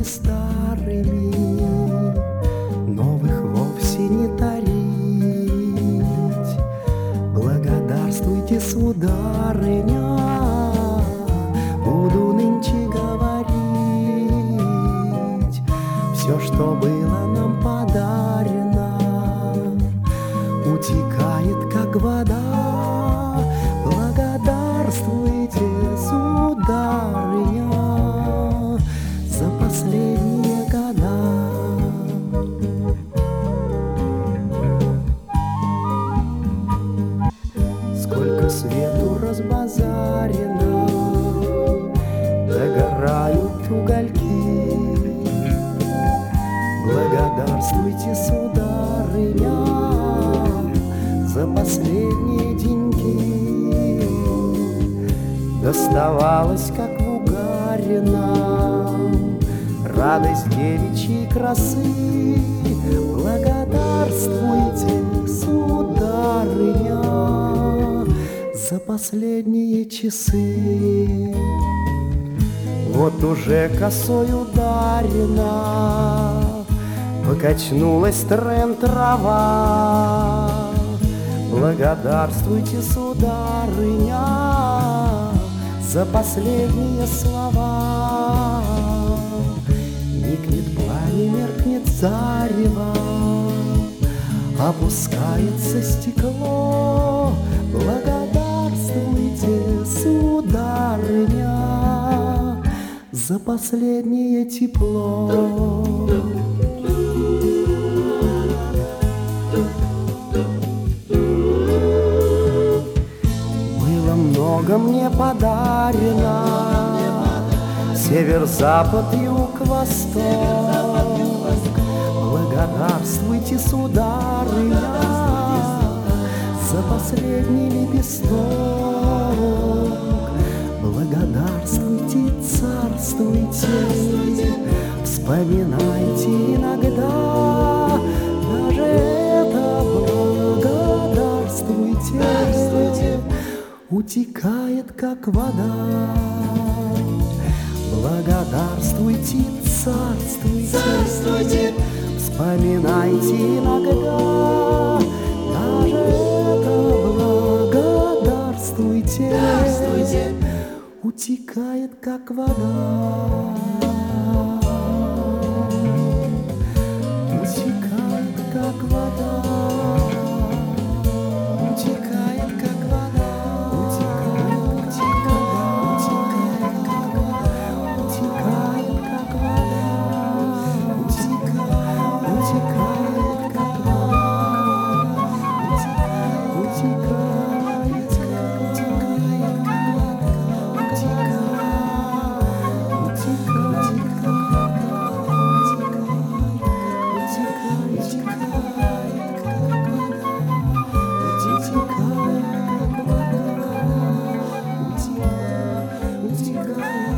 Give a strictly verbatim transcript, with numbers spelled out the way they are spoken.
песнями старыми новых вовсе не тарить. Благодарствуйте, сударыня, буду нынче говорить. Все, что было нам подарено, утекает, как вода. Благодарствуйте, сударыня, за последние года. Сколько свету разбазарено, догорают угольки. Благодарствуйте, сударыня, за последние деньги. Доставалось, как в угаре нам, радость девичьей красы. Благодарствуйте, сударыня, за последние часы. Вот уже косой ударена, покачнулась трен-трава. Благодарствуйте, сударыня, за последние слова. Никнет пламя, меркнет зарево, опускается стекло. Благодарствуйте, сударыня, за последнее тепло. Было много мне подарено, север, запад, юг, восток. Благодарствуйте, сударыня, за последний лепесток. Благодарствуйте, царствуйте, вспоминайте иногда даже это. Благодарствуйте, утекает, как вода. Благодарствуйте, царствуйте, царствуйте, вспоминайте иногда даже это. Благодарствуйте, царствуйте, утекает, как вода. Утекает, как вода. Утекает, как вода. Утекает, утекает, как вода. Утекает, как вода. Утекает, утекает, как вода. Утекает, утекает,